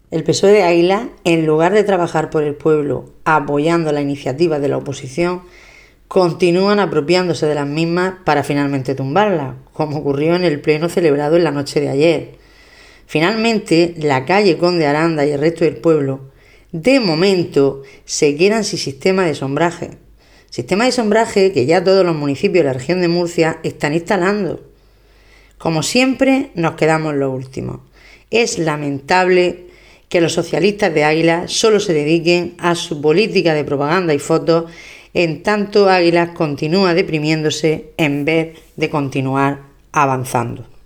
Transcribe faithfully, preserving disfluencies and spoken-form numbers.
El P S O E de Águilas, en lugar de trabajar por el pueblo apoyando la iniciativa de la oposición, continúan apropiándose de las mismas para finalmente tumbarlas, como ocurrió en el pleno celebrado en la noche de ayer. Finalmente, la calle Conde Aranda y el resto del pueblo, de momento, se quedan sin sistema de sombraje. Sistema de sombraje que ya todos los municipios de la región de Murcia están instalando. Como siempre, nos quedamos los últimos. Es lamentable que los socialistas de Águilas solo se dediquen a su política de propaganda y fotos, en tanto Águilas continúa deprimiéndose en vez de continuar avanzando.